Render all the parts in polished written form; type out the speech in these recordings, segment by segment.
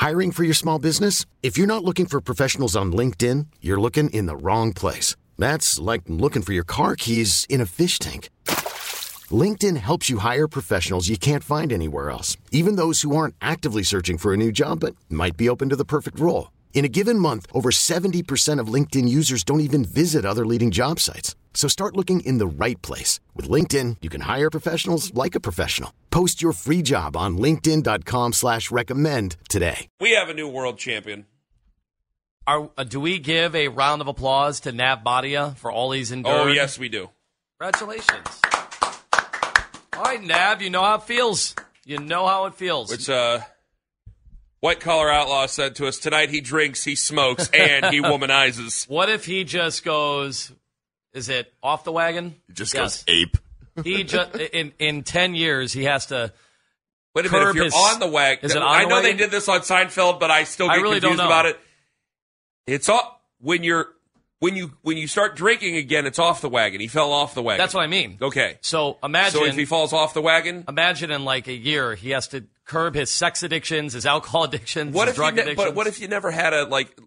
Hiring for your small business? If you're not looking for professionals on LinkedIn, you're looking in the wrong place. That's like looking for your car keys in a fish tank. LinkedIn helps you hire professionals you can't find anywhere else, even those who aren't actively searching for a new job but might be open to the perfect role. In a given month, over 70% of LinkedIn users don't even visit other leading job sites. So start looking in the right place. With LinkedIn, you can hire professionals like a professional. Post your free job on linkedin.com/recommend today. We have a new world champion. Do we give a round of applause to Nav Bhatia for all he's endured? Oh, yes, we do. Congratulations. All right, Nav, you know how it feels. You know how it feels. Which, White Collar Outlaw said to us, tonight he drinks, he smokes, and he womanizes. What if he just goes, is it off the wagon? He just goes ape. He just in 10 years, he has to Wait a minute, if you're on the wagon. Is it on I the know wagon? they did this on Seinfeld, but I still get really confused don't know. about it. It's all, when you start drinking again, it's off the wagon. He fell off the wagon. That's what I mean. Okay. So imagine. So if he falls off the wagon? Imagine in like a year, he has to curb his sex addictions, his alcohol addictions, his drug addictions. But what if you never had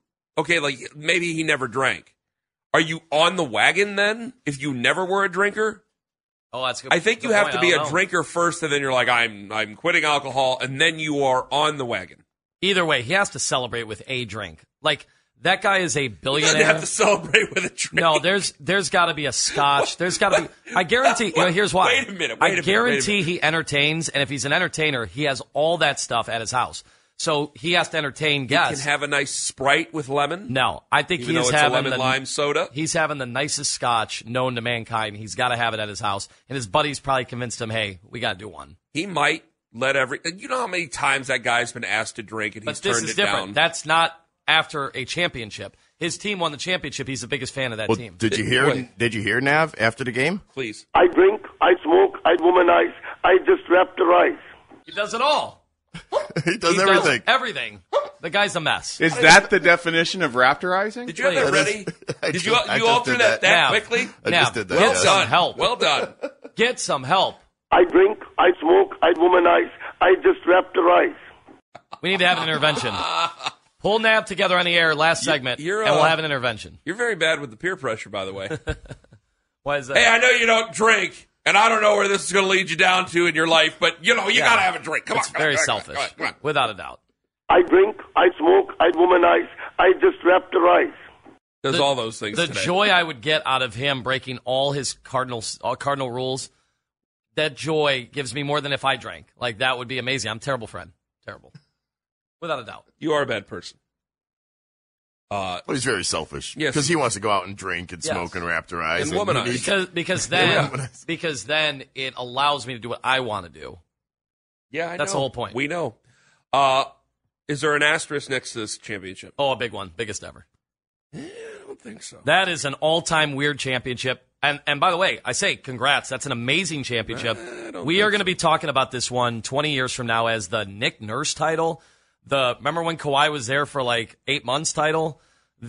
maybe he never drank? Are you on the wagon then if you never were a drinker? Oh, that's good. I think you have to be a drinker first, and then you're like, I'm quitting alcohol, and then you are on the wagon. Either way, he has to celebrate with a drink. Like, that guy is a billionaire. You have to celebrate with a drink. No, there's got to be a scotch. There's got to be. I guarantee. Here's why. Wait a minute. I guarantee he entertains, and if he's an entertainer, he has all that stuff at his house. So he has to entertain guests. He can have a nice Sprite with lemon. No, I think even he's though it's having a lemon lime soda. He's having the nicest scotch known to mankind. He's got to have it at his house, and his buddies probably convinced him, "Hey, we got to do one." He might let you know how many times that guy's been asked to drink and he's turned it down. But this is different. That's not after a championship. His team won the championship. He's the biggest fan of that team. Did you hear Nav after the game? Please. I drink, I smoke, I womanize, I just raptorize. He does it all. He does everything. Everything. The guy's a mess. Is that the definition of raptorizing? Did you have that ready? Did you alter that quickly? I just did that. Get some help. Well done. Get some help. I drink, I smoke, I womanize, I just raptorize. We need to have an intervention. Pull Nav together on the air last segment, and we'll have an intervention. You're very bad with the peer pressure, by the way. Why is that? Hey, I know you don't drink, and I don't know where this is going to lead you down to in your life, but, you got to have a drink. Come on. Very selfish, come on. without a doubt. I drink, I smoke, I womanize, I just raptorize. Does all those things The today. joy I would get out of him breaking all his cardinal rules, that joy gives me more than if I drank. Like, that would be amazing. I'm a terrible friend. Terrible. Without a doubt. You are a bad person. Well, he's very selfish. Yes. Because he wants to go out and drink and smoke and raptorize. And womanize. Because then it allows me to do what I want to do. Yeah, I know. That's the whole point. We know. Is there an asterisk next to this championship? Oh, a big one. Biggest ever. I don't think so. That is an all-time weird championship. And by the way, I say congrats. That's an amazing championship. We are going to be talking about this one 20 years from now as the Nick Nurse title. Remember when Kawhi was there for like 8 months title?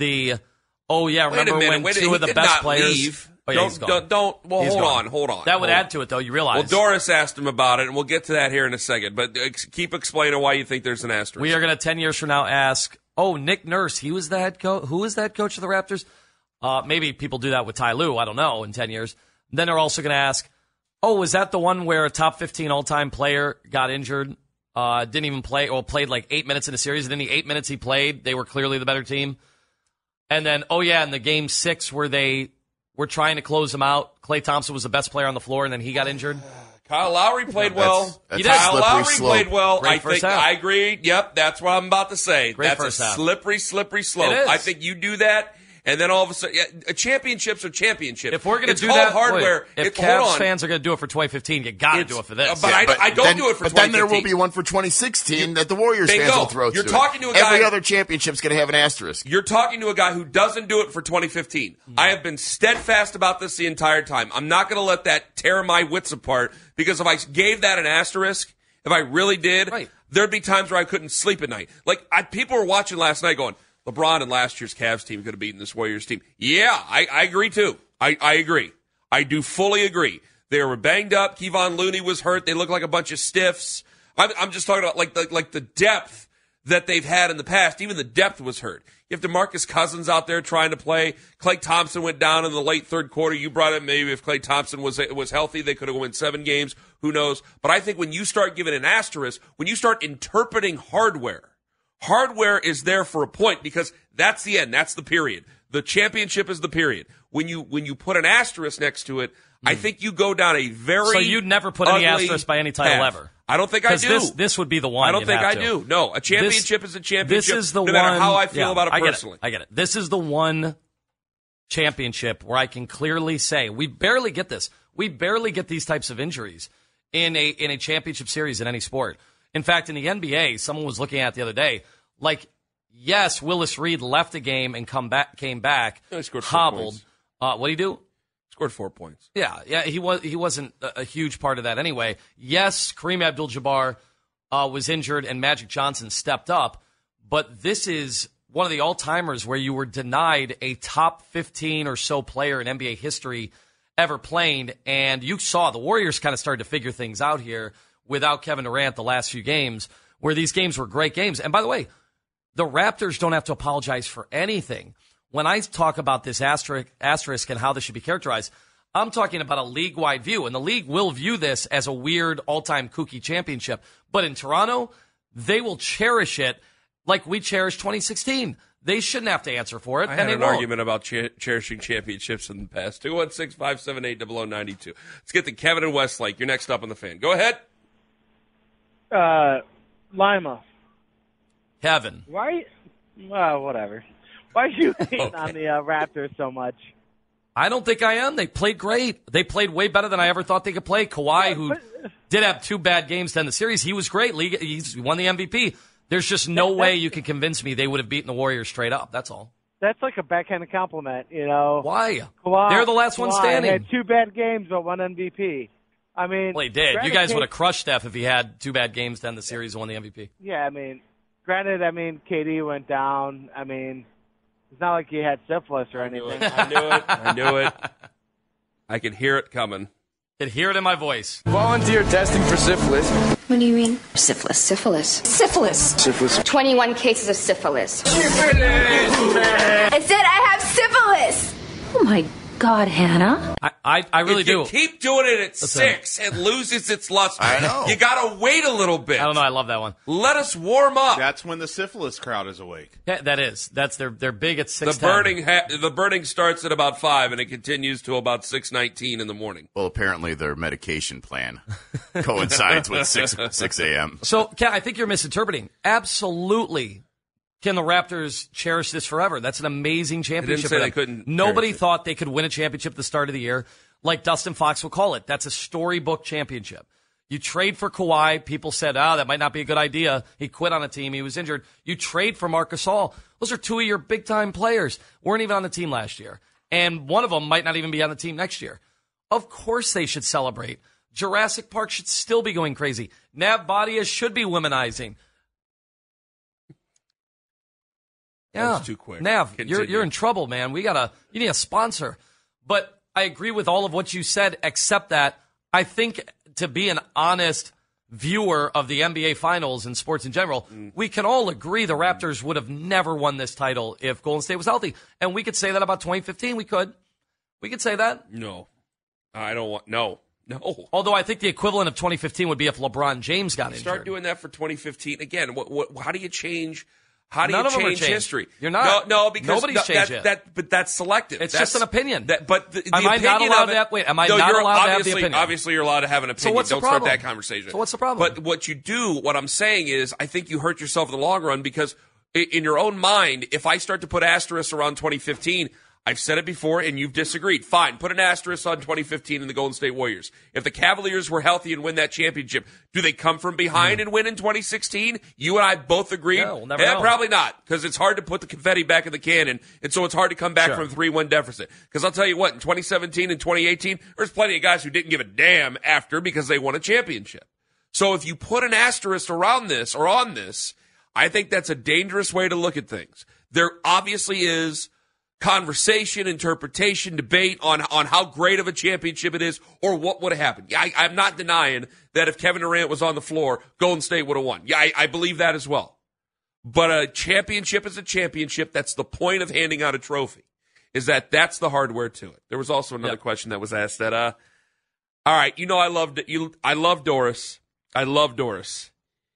Remember when two of the best players leave. Oh, yeah, he's gone. Hold on. That would add to it, though. You realize. Well, Doris asked him about it, and we'll get to that here in a second. But keep explaining why you think there's an asterisk. We are going to 10 years from now ask, Nick Nurse, he was the head coach. Who was that coach of the Raptors? Maybe people do that with Ty Lue. I don't know. In 10 years, then they're also going to ask, was that the one where a top 15 all-time player got injured? Didn't even play, or played like 8 minutes in a series, and in the 8 minutes he played, they were clearly the better team. And then, in the game 6 where they were trying to close him out, Klay Thompson was the best player on the floor, and then he got injured. Kyle Lowry played well. Kyle Lowry played well. Great first half. I agree. Yep, that's what I'm about to say. Great that's first a half. slippery slope. It is. I think you do that, and then all of a sudden, championships are championships. If we're going to do called that, hardware. If Cavs fans are going to do it for 2015, you got to do it for this. But I don't do it for 2015. But then there will be one for 2016 that the Warriors fans will throw to. You're talking to a guy. Every other championship's going to have an asterisk. You're talking to a guy who doesn't do it for 2015. I have been steadfast about this the entire time. I'm not going to let that tear my wits apart, because if I gave that an asterisk, if I really did, there'd be times where I couldn't sleep at night. Like, people were watching last night going, LeBron and last year's Cavs team could have beaten this Warriors team. Yeah, I agree too. I agree. I do fully agree. They were banged up. Kevon Looney was hurt. They look like a bunch of stiffs. I'm just talking about like the depth that they've had in the past. Even the depth was hurt. You have DeMarcus Cousins out there trying to play. Klay Thompson went down in the late third quarter. You brought it maybe if Klay Thompson was healthy, they could have won 7 games. Who knows? But I think when you start giving an asterisk, when you start interpreting hardware is there for a point because that's the end. That's the period. The championship is the period. When you put an asterisk next to it, I think you go down a very So you'd never put any asterisk by any title path. ever? I don't think I do. This would be the one. I don't think I do. No, a championship is a championship. This is the no matter one, how I feel about it personally. I get it. This is the one championship where I can clearly say we barely get this. We barely get these types of injuries in a championship series in any sport. In fact, in the NBA, someone was looking at it the other day. Like, yes, Willis Reed left a game and came back, He scored 4 hobbled. points. What did he do? Scored 4 points. Yeah, he wasn't a huge part of that anyway. Yes, Kareem Abdul-Jabbar was injured and Magic Johnson stepped up, but this is one of the all-timers where you were denied a top 15 or so player in NBA history ever playing, and you saw the Warriors kind of started to figure things out here without Kevin Durant the last few games, where these games were great games. And by the way, the Raptors don't have to apologize for anything. When I talk about this asterisk and how this should be characterized, I'm talking about a league-wide view, and the league will view this as a weird, all-time kooky championship. But in Toronto, they will cherish it like we cherish 2016. They shouldn't have to answer for it. I had an argument about cherishing championships in the past. 216-578-0092. Let's get to Kevin in Westlake. You're next up on the Fan. Go ahead. Lima. Kevin. Why? Well, whatever. Why are you hating on the Raptors so much? I don't think I am. They played great. They played way better than I ever thought they could play. Kawhi, who did have 2 bad games to end the series, he was great. He won the MVP. There's just no way you can convince me they would have beaten the Warriors straight up. That's all. That's like a backhanded compliment, you know. Why? Kawhi, They're the last one standing. Had 2 bad games but 1 MVP. I mean, well, he did. You guys would have crushed Steph if he had 2 bad games to end the series and won the MVP. Yeah, I mean, granted, KD went down. I mean, it's not like he had syphilis or anything. I knew it. I could hear it coming. Could hear it in my voice. Volunteer testing for syphilis. What do you mean? Syphilis. Syphilis. Syphilis. Syphilis. 21 cases of syphilis. Syphilis! I said I have syphilis! Oh, my God, Hannah. I really do. If you keep doing it at 6, it loses its luster. I know. You got to wait a little bit. I don't know. I love that one. Let us warm up. That's when the syphilis crowd is awake. Yeah, that is. That's they're big at 6:10. The burning starts at about 5 and it continues to about 6:19 in the morning. Well, apparently their medication plan coincides with 6 a.m. So, Ken, I think you're misinterpreting. Absolutely. Can the Raptors cherish this forever? That's an amazing championship. They didn't say they couldn't. Nobody thought they could win a championship at the start of the year, like Dustin Fox will call it. That's a storybook championship. You trade for Kawhi. People said, that might not be a good idea. He quit on a team. He was injured. You trade for Marc Gasol. Those are 2 of your big-time players. Weren't even on the team last year. And one of them might not even be on the team next year. Of course they should celebrate. Jurassic Park should still be going crazy. Nav Badia should be womenizing. Yeah, that was too quick. Nav, you're in trouble, man. You need a sponsor. But I agree with all of what you said, except that I think to be an honest viewer of the NBA Finals and sports in general, we can all agree the Raptors would have never won this title if Golden State was healthy. And we could say that about 2015. We could say that. No, I don't want. No. Although I think the equivalent of 2015 would be if LeBron James got injured. Start doing that for 2015 again. How do you change? How do None you of them change history? You're not. No, because nobody's changed it. But that's selective. It's just an opinion. But the am I opinion not allowed of it, to have? Wait, am I not allowed to have the opinion? Obviously, you're allowed to have an opinion. So what's Don't the problem? start that conversation. So what's the problem? But what you do, what I'm saying is, I think you hurt yourself in the long run because in your own mind, if I start to put asterisks around 2015. I've said it before, and you've disagreed. Fine, put an asterisk on 2015 and the Golden State Warriors. If the Cavaliers were healthy and win that championship, do they come from behind and win in 2016? You and I both agreed. Yeah, we'll never know. Probably not, because it's hard to put the confetti back in the cannon, and so it's hard to come back from a 3-1 deficit. Because I'll tell you what, in 2017 and 2018, there's plenty of guys who didn't give a damn after because they won a championship. So if you put an asterisk around this or on this, I think that's a dangerous way to look at things. There obviously is conversation, interpretation, debate on how great of a championship it is or what would have happened. Yeah, I'm not denying that if Kevin Durant was on the floor, Golden State would have won. Yeah, I believe that as well. But a championship is a championship. That's the point of handing out a trophy, is that's the hardware to it. There was also another question that was asked that, all right, I love Doris. I love Doris.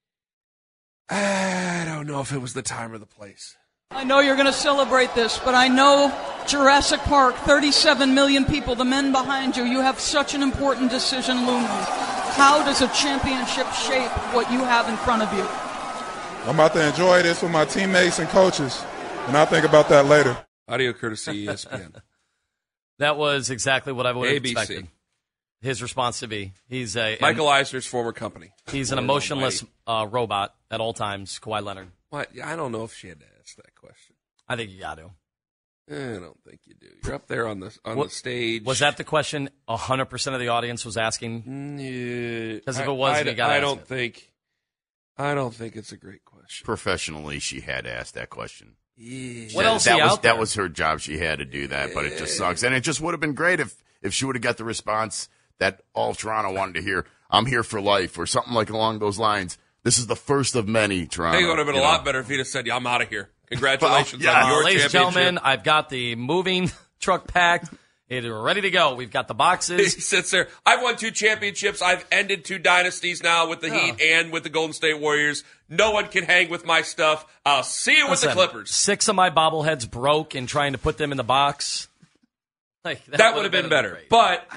I don't know if it was the time or the place. I know you're going to celebrate this, but I know Jurassic Park, 37 million people, the men behind you, you have such an important decision looming. How does a championship shape what you have in front of you? I'm about to enjoy this with my teammates and coaches, and I'll think about that later. Audio courtesy ESPN. That was exactly what I would have expected. His response to be, he's Michael Eisner's former company. He's an emotionless robot at all times, Kawhi Leonard. What? I don't know if she had to ask that question. I think you got to. I don't think you do. You're up there on the stage. Was that the question 100% of the audience was asking? Because if it was, you got to ask it. I don't think it's a great question. Professionally, she had to ask that question. Yeah. What else out there? That was her job. She had to do that, but it just sucks. And it just would have been great if she would have got the response that all of Toronto wanted to hear. I'm here for life, or something like along those lines. This is the first of many, Toronto. I think it would have been a lot better if he'd have said, I'm out of here. Congratulations on your ladies championship. and gentlemen, I've got the moving truck packed. It's ready to go. We've got the boxes. He sits there. I've won 2 championships. I've ended 2 dynasties now with the Heat and with the Golden State Warriors. No one can hang with my stuff. I'll see you with the Clippers. 6 of my bobbleheads broke in trying to put them in the box. That would have been better. Great. But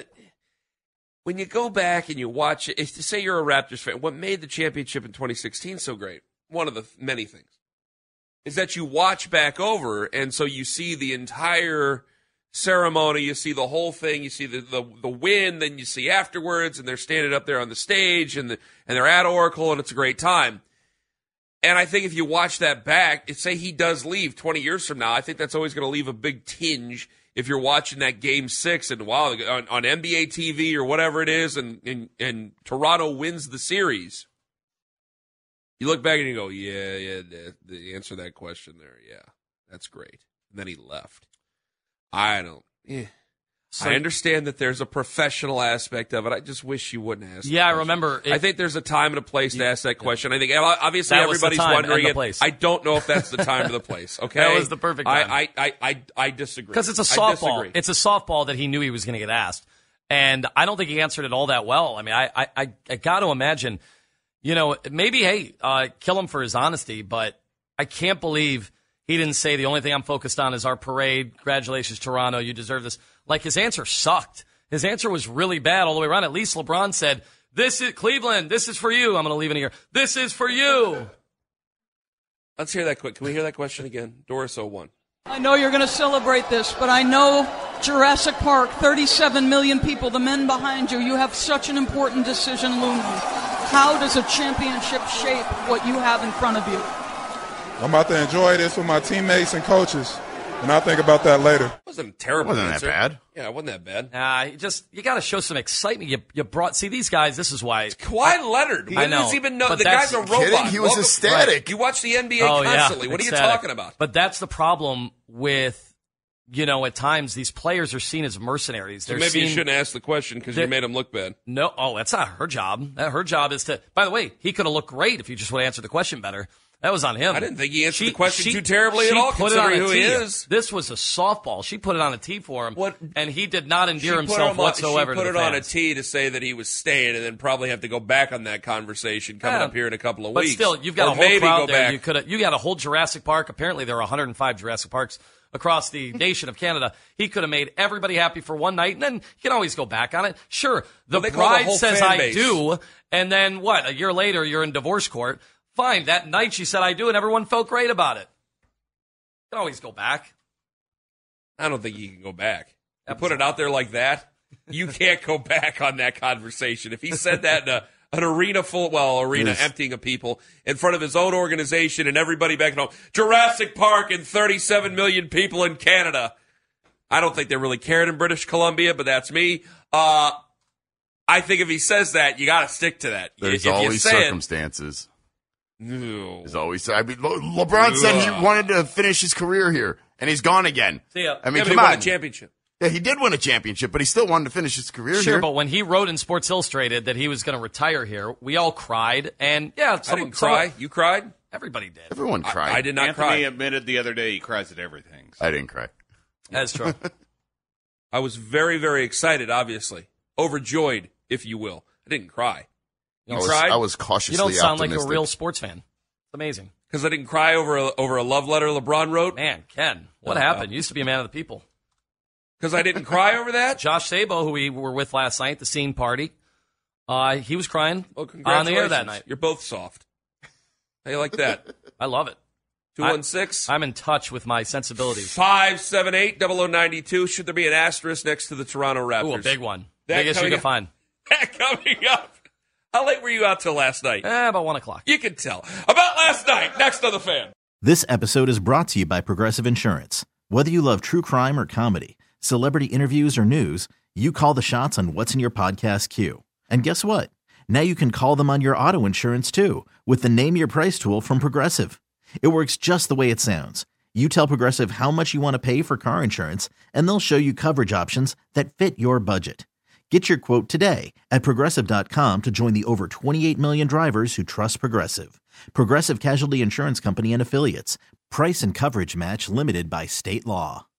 when you go back and you watch it, say you're a Raptors fan, what made the championship in 2016 so great, one of the many things, is that you watch back over, and so you see the entire ceremony, you see the whole thing, you see the win, then you see afterwards, and they're standing up there on the stage, and they're at Oracle, and it's a great time. And I think if you watch that back, say he does leave 20 years from now, I think that's always going to leave a big tinge if you're watching that Game 6 and wow, on NBA TV or whatever it is, and Toronto wins the series. You look back and you go, yeah, the answer to that question there, yeah, that's great. And then he left. So, I understand that there's a professional aspect of it. I just wish you wouldn't ask. Yeah, I remember. I think there's a time and a place to ask that question. I think obviously everybody's wondering it. I don't know if that's the time or the place. Okay, that was the perfect time. I disagree because it's a softball. It's a softball that he knew he was going to get asked, and I don't think he answered it all that well. I mean, I got to imagine, maybe kill him for his honesty, but I can't believe he didn't say the only thing I'm focused on is our parade. Congratulations, Toronto. You deserve this. Like, his answer sucked. His answer was really bad all the way around. At least LeBron said, this is Cleveland. This is for you. I'm going to leave it here. This is for you. Let's hear that quick. Can we hear that question again? Doris 01. I know you're going to celebrate this, but I know Jurassic Park, 37 million people, the men behind you, you have such an important decision looming. How does a championship shape what you have in front of you? I'm about to enjoy this with my teammates and coaches, and I'll think about that later. It wasn't a terrible answer. Wasn't that bad? Yeah, it wasn't that bad. You got to show some excitement. You brought these guys. This is why it's Kawhi Leonard. I know. Doesn't even know the guy's a robot. Kidding? He was ecstatic. Right. You watch the NBA constantly. What ecstatic. Are you talking about? But that's the problem with. At times these players are seen as mercenaries. So maybe you shouldn't ask the question because you made them look bad. No, that's not her job. Her job is to. By the way, he could have looked great if he just would have answered the question better. That was on him. I didn't think he answered the question too terribly at all, considering who he is. This was a softball. She put it on a tee for him, and he did not endear himself whatsoever. She put it on a tee to say that he was staying, and then probably have to go back on that conversation coming up here in a couple of weeks. But still, you've got a whole crowd there. You got a whole Jurassic Park. Apparently, there are 105 Jurassic Parks across the nation of Canada. He could have made everybody happy for one night, and then you can always go back on it. Sure, the bride says I do, and then what? A year later, you're in divorce court. Fine, that night she said I do, and everyone felt great about it. You can always go back. I don't think you can go back. You put it out there like that, you can't go back on that conversation. If he said that in an arena emptying of people in front of his own organization and everybody back at home, Jurassic Park and 37 million people in Canada. I don't think they really cared in British Columbia, but that's me. I think if he says that, you got to stick to that. There's always circumstances. No. There's always. I mean, LeBron said he wanted to finish his career here, and he's gone again. See ya. I mean, come on. He won a championship. Yeah, he did win a championship, but he still wanted to finish his career here. Sure, but when he wrote in Sports Illustrated that he was going to retire here, we all cried. And, I didn't cry. You cried? Everybody did. Everyone cried. I did not Anthony cry. admitted the other day he cries at everything. I didn't cry. That's true. I was very, very excited, obviously. Overjoyed, if you will. I didn't cry. You cried? I was cautiously You don't sound like optimistic. a real sports fan. It's amazing. Because I didn't cry over a love letter LeBron wrote? Man, Ken, what happened? You used to be a man of the people. Because I didn't cry over that? Josh Sabo, who we were with last night, the scene party, he was crying Well, on the air that night. You're both soft. How you like that? I love it. 216? I'm in touch with my sensibilities. 578-0092. Should there be an asterisk next to the Toronto Raptors? Ooh, a big one. That Biggest you coming can find. That coming up. How late were you out till last night? About 1 o'clock. You can tell. About last night. Next on The Fan. This episode is brought to you by Progressive Insurance. Whether you love true crime or comedy, celebrity interviews or news, you call the shots on what's in your podcast queue. And guess what? Now you can call them on your auto insurance too with the Name Your Price tool from Progressive. It works just the way it sounds. You tell Progressive how much you want to pay for car insurance, and they'll show you coverage options that fit your budget. Get your quote today at Progressive.com to join the over 28 million drivers who trust Progressive. Progressive Casualty Insurance Company and Affiliates. Price and coverage match limited by state law.